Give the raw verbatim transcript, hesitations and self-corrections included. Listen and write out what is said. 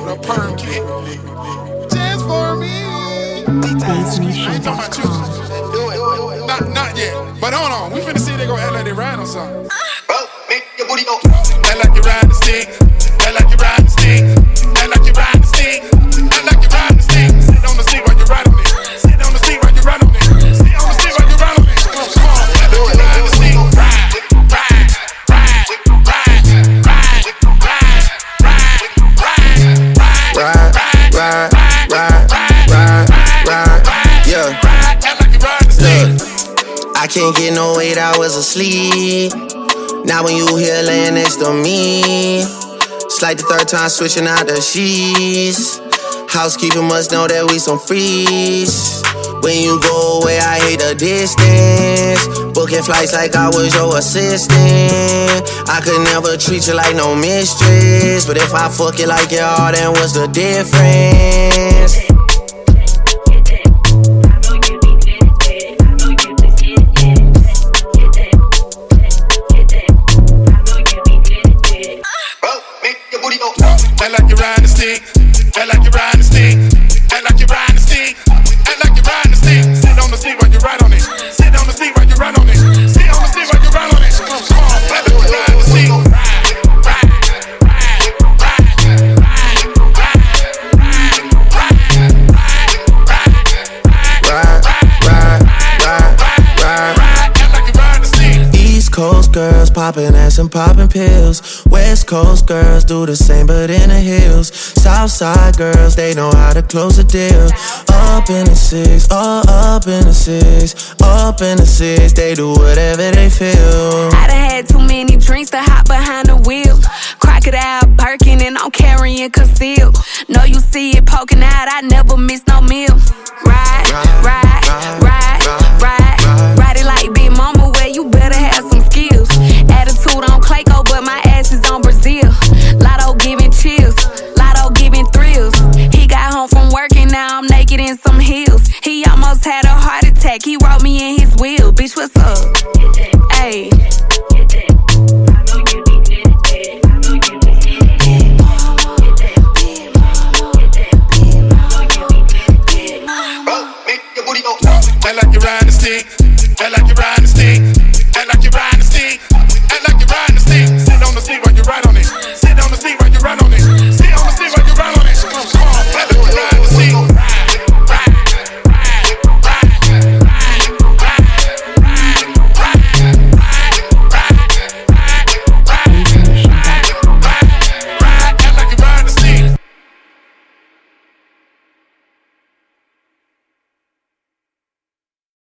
a perm kit. Just for me. Bass Nation. I ain't talking about you. Not, not yet. But hold on, we finna see if they gon' act like they ride on something. Bro, make your booty go. Act like you ride the stick. Act like you ride the stick. Act like you ride the stick. Act like you ride the stick. Sit on the seat while you ride on it. Sit on the seat while you ride on it. Sit on the seat while you ride on it. Come on, come on. Act like you ride the stick. Ride, ride, ride, ride, ride, ride, ride, ride, ride, Ride, ride, ride, ride, ride, yeah. Act like you ride the stick. Look, I can't get no eight hours of sleep. Now when you here laying next to me, it's like the third time switching out the sheets. Housekeeping must know that we some freaks. When you go away, I hate the distance. Booking flights like I was your assistant. I could never treat you like no mistress, but if I fuck you like you all, then what's the difference? Act like you ride the stick. Act like you ride the stick. Act like you ride the stick. Act like you ride the stick. Sit on the seat while you ride on it. Sit on the seat while you ride on it. Sit on the seat while you ride on it. Come on, come on. Act like you ride the stick. Ride, ride, ride, ride, ride, ride, ride, ride. Act like you ride the stick. East Coast girls popping ass and popping pills. West Coast girls do the same but in the hills. Southside girls, they know how to close a deal. Up in the six, all up in the six, up in the six, they do whatever they feel. I done had too many drinks to hop behind the wheel. Crocodile Birkin and I'm carrying concealed. Know you see it poking out, I never miss no meal.